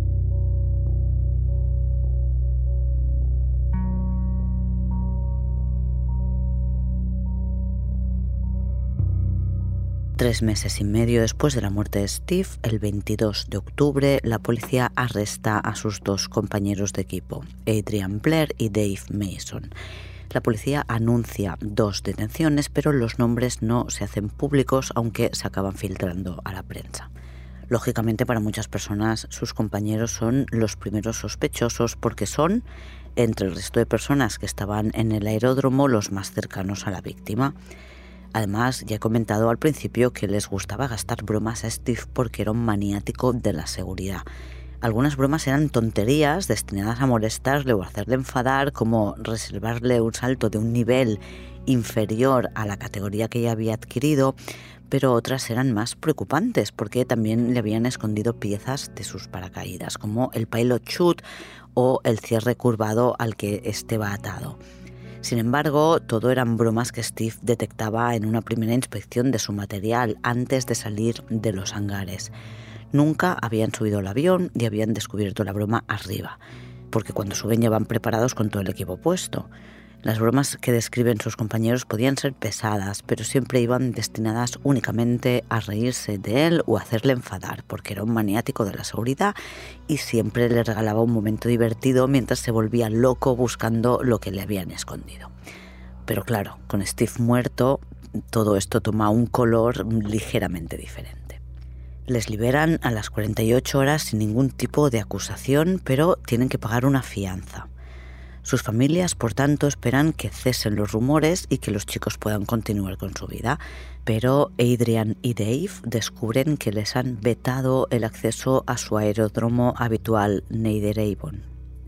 Tres meses y medio después de la muerte de Steve, el veintidós de octubre, la policía arresta a sus dos compañeros de equipo, Adrian Blair y Dave Mason. La policía anuncia dos detenciones, pero los nombres no se hacen públicos, aunque se acaban filtrando a la prensa. Lógicamente, para muchas personas, sus compañeros son los primeros sospechosos porque son, entre el resto de personas que estaban en el aeródromo, los más cercanos a la víctima. Además, ya he comentado al principio que les gustaba gastar bromas a Steve porque era un maniático de la seguridad. Algunas bromas eran tonterías destinadas a molestarle o hacerle enfadar, como reservarle un salto de un nivel inferior a la categoría que ya había adquirido, pero otras eran más preocupantes porque también le habían escondido piezas de sus paracaídas, como el pilot chute o el cierre curvado al que este va atado. Sin embargo, todo eran bromas que Steve detectaba en una primera inspección de su material antes de salir de los hangares. Nunca habían subido al avión y habían descubierto la broma arriba, porque cuando suben ya van preparados con todo el equipo puesto. Las bromas que describen sus compañeros podían ser pesadas, pero siempre iban destinadas únicamente a reírse de él o a hacerle enfadar, porque era un maniático de la seguridad y siempre le regalaba un momento divertido mientras se volvía loco buscando lo que le habían escondido. Pero claro, con Steve muerto, todo esto toma un color ligeramente diferente. Les liberan a las cuarenta y ocho horas sin ningún tipo de acusación, pero tienen que pagar una fianza. Sus familias, por tanto, esperan que cesen los rumores y que los chicos puedan continuar con su vida. Pero Adrian y Dave descubren que les han vetado el acceso a su aeródromo habitual, Netheravon.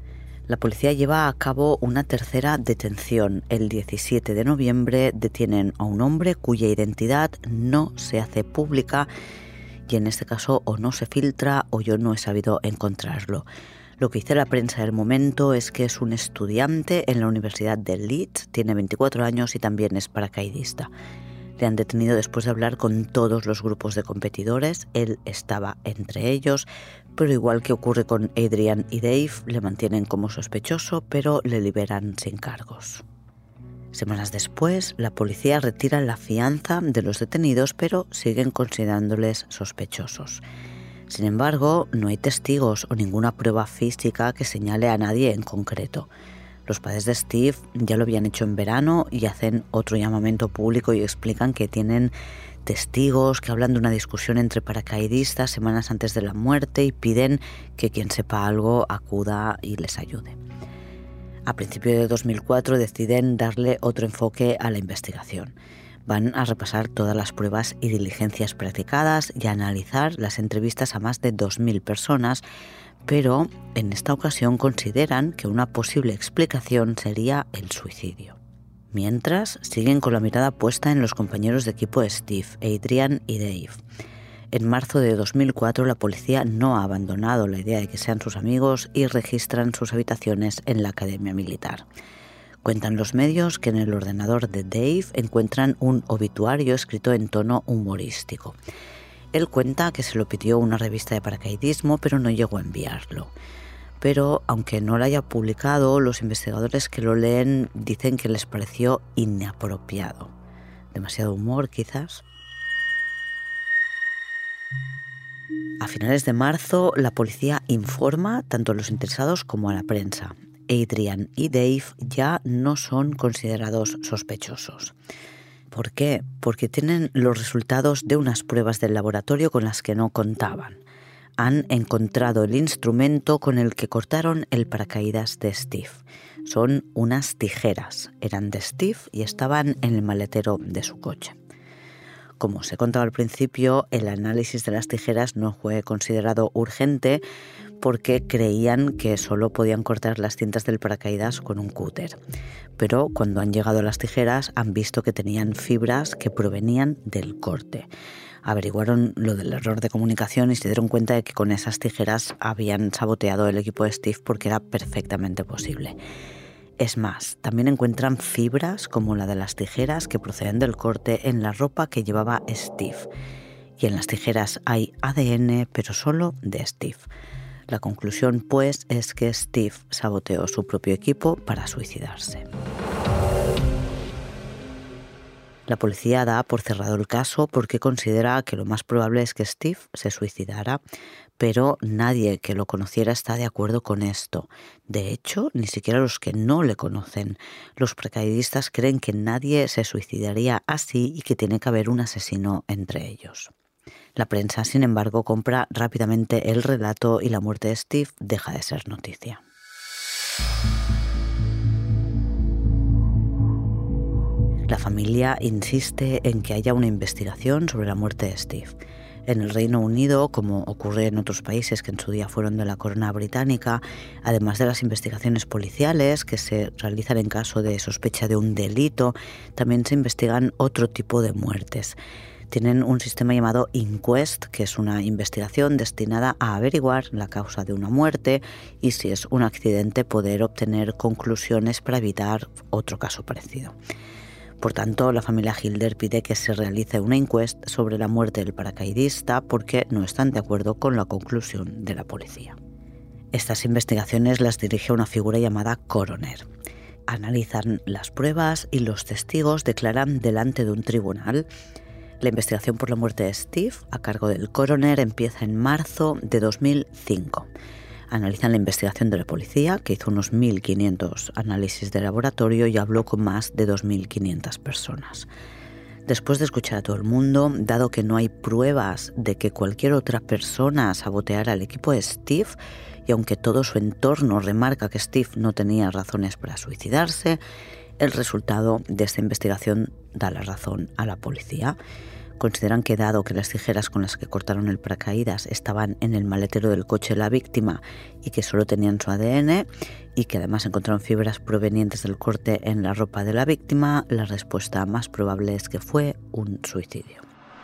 La policía lleva a cabo una tercera detención. El diecisiete de noviembre detienen a un hombre cuya identidad no se hace pública y en este caso o no se filtra o yo no he sabido encontrarlo. Lo que dice la prensa del momento es que es un estudiante en la Universidad de Leeds, tiene veinticuatro años y también es paracaidista. Le han detenido después de hablar con todos los grupos de competidores, él estaba entre ellos, pero igual que ocurre con Adrian y Dave, le mantienen como sospechoso, pero le liberan sin cargos. Semanas después, la policía retira la fianza de los detenidos, pero siguen considerándoles sospechosos. Sin embargo, no hay testigos o ninguna prueba física que señale a nadie en concreto. Los padres de Steve ya lo habían hecho en verano y hacen otro llamamiento público y explican que tienen testigos que hablan de una discusión entre paracaidistas semanas antes de la muerte y piden que quien sepa algo acuda y les ayude. A principios de dos mil cuatro deciden darle otro enfoque a la investigación. Van a repasar todas las pruebas y diligencias practicadas y a analizar las entrevistas a más de dos mil personas, pero en esta ocasión consideran que una posible explicación sería el suicidio. Mientras, siguen con la mirada puesta en los compañeros de equipo de Steve, Adrian y Dave. En marzo de dos mil cuatro, la policía no ha abandonado la idea de que sean sus amigos y registran sus habitaciones en la Academia Militar. Cuentan los medios que en el ordenador de Dave encuentran un obituario escrito en tono humorístico. Él cuenta que se lo pidió una revista de paracaidismo, pero no llegó a enviarlo. Pero, aunque no lo haya publicado, los investigadores que lo leen dicen que les pareció inapropiado. ¿Demasiado humor, quizás? A finales de marzo, la policía informa tanto a los interesados como a la prensa. Adrian y Dave ya no son considerados sospechosos. ¿Por qué? Porque tienen los resultados de unas pruebas del laboratorio con las que no contaban. Han encontrado el instrumento con el que cortaron el paracaídas de Steve. Son unas tijeras. Eran de Steve y estaban en el maletero de su coche. Como os he contado al principio, el análisis de las tijeras no fue considerado urgente porque creían que solo podían cortar las cintas del paracaídas con un cúter. Pero cuando han llegado las tijeras han visto que tenían fibras que provenían del corte. Averiguaron lo del error de comunicación y se dieron cuenta de que con esas tijeras habían saboteado el equipo de Steve porque era perfectamente posible. Es más, también encuentran fibras como la de las tijeras que proceden del corte en la ropa que llevaba Steve. Y en las tijeras hay A D N, pero solo de Steve. La conclusión, pues, es que Steve saboteó su propio equipo para suicidarse. La policía da por cerrado el caso porque considera que lo más probable es que Steve se suicidara, pero nadie que lo conociera está de acuerdo con esto. De hecho, ni siquiera los que no le conocen. Los paracaidistas creen que nadie se suicidaría así y que tiene que haber un asesino entre ellos. La prensa, sin embargo, compra rápidamente el relato y la muerte de Steve deja de ser noticia. La familia insiste en que haya una investigación sobre la muerte de Steve. En el Reino Unido, como ocurre en otros países que en su día fueron de la corona británica, además de las investigaciones policiales que se realizan en caso de sospecha de un delito, también se investigan otro tipo de muertes. Tienen un sistema llamado Inquest, que es una investigación destinada a averiguar la causa de una muerte y, si es un accidente, poder obtener conclusiones para evitar otro caso parecido. Por tanto, la familia Hilder pide que se realice una inquest sobre la muerte del paracaidista porque no están de acuerdo con la conclusión de la policía. Estas investigaciones las dirige una figura llamada coroner. Analizan las pruebas y los testigos declaran delante de un tribunal. La investigación por la muerte de Steve, a cargo del coroner, empieza en marzo de dos mil cinco. Analizan la investigación de la policía, que hizo unos mil quinientos análisis de laboratorio y habló con más de dos mil quinientas personas. Después de escuchar a todo el mundo, dado que no hay pruebas de que cualquier otra persona saboteara al equipo de Steve, y aunque todo su entorno remarca que Steve no tenía razones para suicidarse, el resultado de esta investigación da la razón a la policía. Consideran que, dado que las tijeras con las que cortaron el paracaídas estaban en el maletero del coche de la víctima y que solo tenían su A D N, y que además encontraron fibras provenientes del corte en la ropa de la víctima, la respuesta más probable es que fue un suicidio.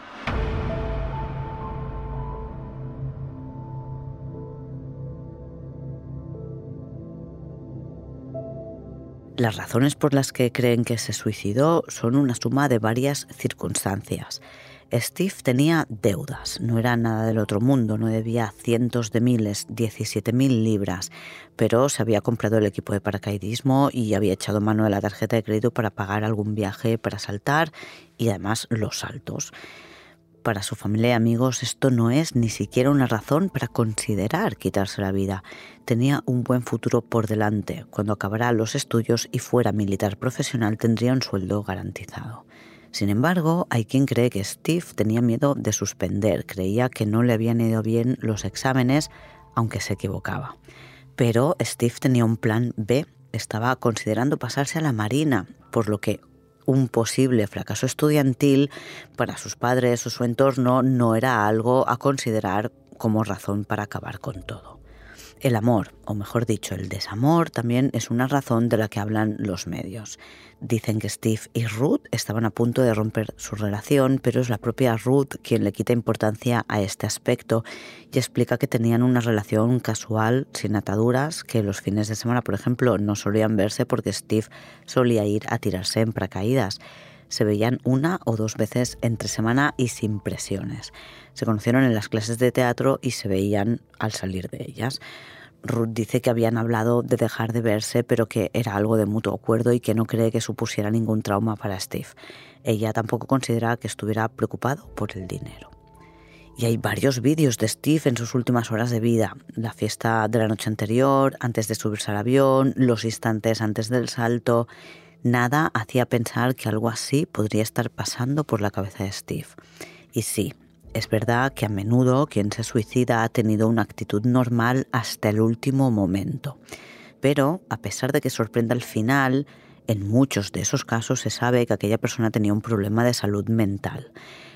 Las razones por las que creen que se suicidó son una suma de varias circunstancias. Steve tenía deudas, no era nada del otro mundo, no debía cientos de miles, diecisiete mil libras, pero se había comprado el equipo de paracaidismo y había echado mano de la tarjeta de crédito para pagar algún viaje para saltar y además los saltos. Para su familia y amigos esto no es ni siquiera una razón para considerar quitarse la vida. Tenía un buen futuro por delante. Cuando acabara los estudios y fuera militar profesional tendría un sueldo garantizado. Sin embargo, hay quien cree que Steve tenía miedo de suspender. Creía que no le habían ido bien los exámenes, aunque se equivocaba. Pero Steve tenía un plan B. Estaba considerando pasarse a la Marina, por lo que un posible fracaso estudiantil para sus padres o su entorno no era algo a considerar como razón para acabar con todo. El amor, o mejor dicho, el desamor, también es una razón de la que hablan los medios. Dicen que Steve y Ruth estaban a punto de romper su relación, pero es la propia Ruth quien le quita importancia a este aspecto y explica que tenían una relación casual, sin ataduras, que los fines de semana, por ejemplo, no solían verse porque Steve solía ir a tirarse en paracaídas. Se veían una o dos veces entre semana y sin presiones. Se conocieron en las clases de teatro y se veían al salir de ellas. Ruth dice que habían hablado de dejar de verse, pero que era algo de mutuo acuerdo y que no cree que supusiera ningún trauma para Steve. Ella tampoco considera que estuviera preocupado por el dinero. Y hay varios vídeos de Steve en sus últimas horas de vida. La fiesta de la noche anterior, antes de subirse al avión, los instantes antes del salto. Nada hacía pensar que algo así podría estar pasando por la cabeza de Steve. Y sí, es verdad que a menudo quien se suicida ha tenido una actitud normal hasta el último momento. Pero, a pesar de que sorprenda al final, en muchos de esos casos se sabe que aquella persona tenía un problema de salud mental.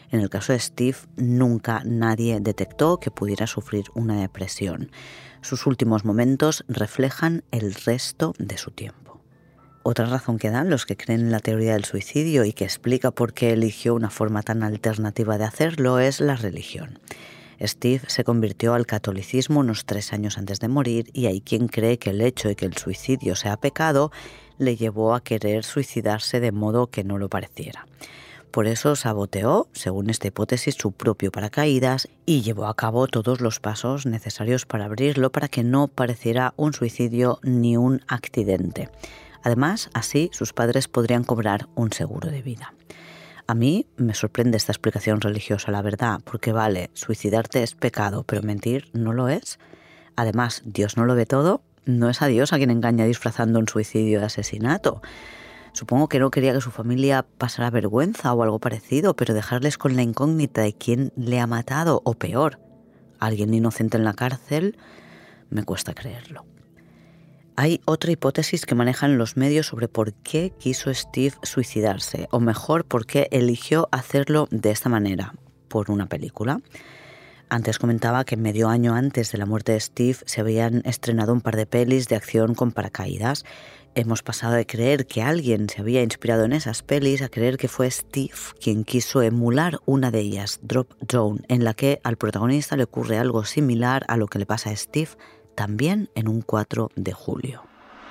En el caso de Steve, nunca nadie detectó que pudiera sufrir una depresión. Sus últimos momentos reflejan el resto de su tiempo. Otra razón que dan los que creen en la teoría del suicidio y que explica por qué eligió una forma tan alternativa de hacerlo es la religión. Steve se convirtió al catolicismo unos tres años antes de morir y hay quien cree que el hecho de que el suicidio sea pecado le llevó a querer suicidarse de modo que no lo pareciera. Por eso saboteó, según esta hipótesis, su propio paracaídas y llevó a cabo todos los pasos necesarios para abrirlo para que no pareciera un suicidio ni un accidente. Además, así sus padres podrían cobrar un seguro de vida. A mí me sorprende esta explicación religiosa, la verdad, porque vale, suicidarte es pecado, pero mentir no lo es. Además, Dios no lo ve todo, no es a Dios a quien engaña disfrazando un suicidio de asesinato. Supongo que no quería que su familia pasara vergüenza o algo parecido, pero dejarles con la incógnita de quién le ha matado, o peor, alguien inocente en la cárcel, me cuesta creerlo. Hay otra hipótesis que manejan los medios sobre por qué quiso Steve suicidarse, o mejor, por qué eligió hacerlo de esta manera, por una película. Antes comentaba que medio año antes de la muerte de Steve se habían estrenado un par de pelis de acción con paracaídas. Hemos pasado de creer que alguien se había inspirado en esas pelis a creer que fue Steve quien quiso emular una de ellas, Drop Zone, en la que al protagonista le ocurre algo similar a lo que le pasa a Steve, también en un cuatro de julio.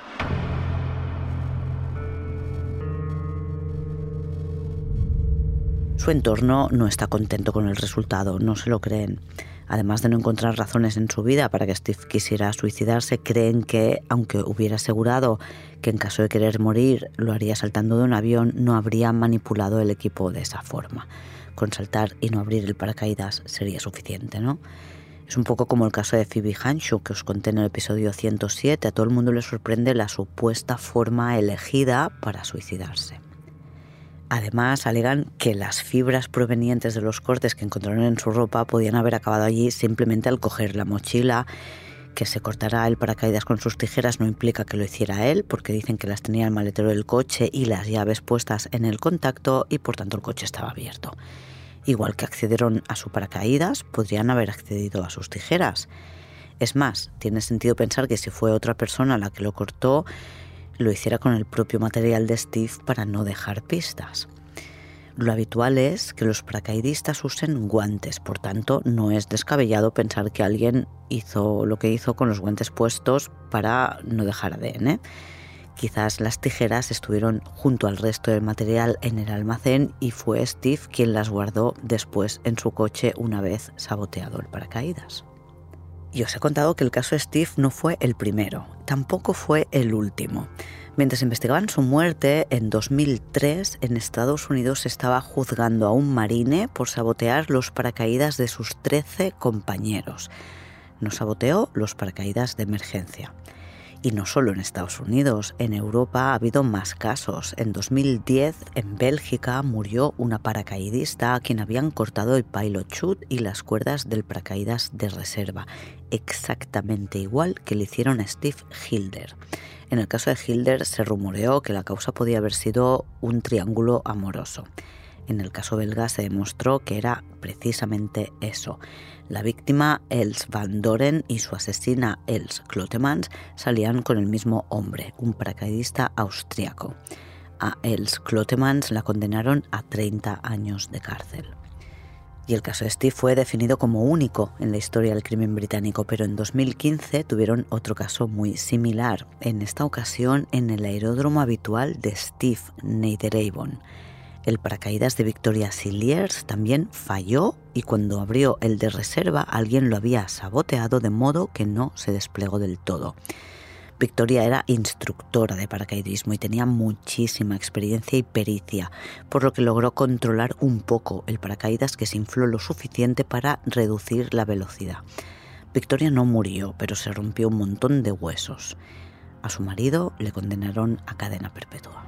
Su entorno no está contento con el resultado, no se lo creen. Además de no encontrar razones en su vida para que Steve quisiera suicidarse, creen que, aunque hubiera asegurado que en caso de querer morir lo haría saltando de un avión, no habría manipulado el equipo de esa forma. Con saltar y no abrir el paracaídas sería suficiente, ¿no? Es un poco como el caso de Phoebe Handschuh, que os conté en el episodio ciento siete. A todo el mundo le sorprende la supuesta forma elegida para suicidarse. Además, alegan que las fibras provenientes de los cortes que encontraron en su ropa podían haber acabado allí simplemente al coger la mochila. Que se cortara el paracaídas con sus tijeras no implica que lo hiciera él, porque dicen que las tenía el maletero del coche y las llaves puestas en el contacto y por tanto el coche estaba abierto. Igual que accedieron a su paracaídas, podrían haber accedido a sus tijeras. Es más, tiene sentido pensar que si fue otra persona la que lo cortó, lo hiciera con el propio material de Steve para no dejar pistas. Lo habitual es que los paracaidistas usen guantes, por tanto, no es descabellado pensar que alguien hizo lo que hizo con los guantes puestos para no dejar A D N. Quizás las tijeras estuvieron junto al resto del material en el almacén y fue Steve quien las guardó después en su coche una vez saboteado el paracaídas. Y os he contado que el caso de Steve no fue el primero, tampoco fue el último. Mientras investigaban su muerte, en dos mil tres en Estados Unidos se estaba juzgando a un marine por sabotear los paracaídas de sus trece compañeros. No saboteó los paracaídas de emergencia. Y no solo en Estados Unidos, en Europa ha habido más casos. En dos mil diez, en Bélgica, murió una paracaidista a quien habían cortado el pilot chute y las cuerdas del paracaídas de reserva, exactamente igual que le hicieron a Steve Hilder. En el caso de Hilder se rumoreó que la causa podía haber sido un triángulo amoroso. En el caso belga se demostró que era precisamente eso. La víctima, Els van Doren, y su asesina, Els Klotemans, salían con el mismo hombre, un paracaidista austriaco. A Els Klotemans la condenaron a treinta años de cárcel. Y el caso de Steve fue definido como único en la historia del crimen británico, pero en dos mil quince tuvieron otro caso muy similar, en esta ocasión en el aeródromo habitual de Steve, Netheravon. El paracaídas de Victoria Cilliers también falló y cuando abrió el de reserva alguien lo había saboteado de modo que no se desplegó del todo. Victoria era instructora de paracaidismo y tenía muchísima experiencia y pericia, por lo que logró controlar un poco el paracaídas que se infló lo suficiente para reducir la velocidad. Victoria no murió, pero se rompió un montón de huesos. A su marido le condenaron a cadena perpetua.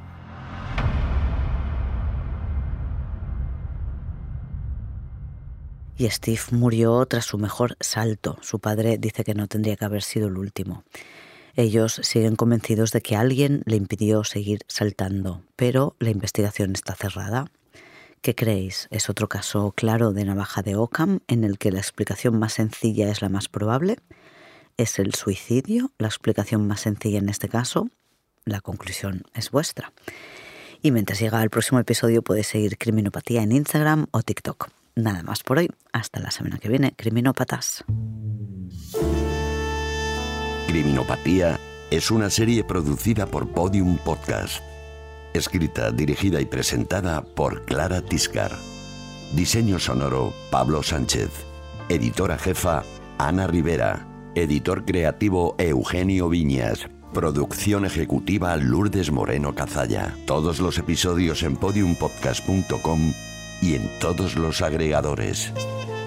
Y Steve murió tras su mejor salto. Su padre dice que no tendría que haber sido el último. Ellos siguen convencidos de que alguien le impidió seguir saltando, pero la investigación está cerrada. ¿Qué creéis? ¿Es otro caso claro de navaja de Occam en el que la explicación más sencilla es la más probable? ¿Es el suicidio la explicación más sencilla en este caso? La conclusión es vuestra. Y mientras llega el próximo episodio podéis seguir Criminopatía en Instagram o TikTok. Nada más por hoy. Hasta la semana que viene, criminópatas. Criminopatía es una serie producida por Podium Podcast. Escrita, dirigida y presentada por Clara Tiscar. Diseño sonoro, Pablo Sánchez. Editora jefa, Ana Rivera. Editor creativo, Eugenio Viñas. Producción ejecutiva, Lourdes Moreno Cazalla. Todos los episodios en podium podcast punto com y en todos los agregadores.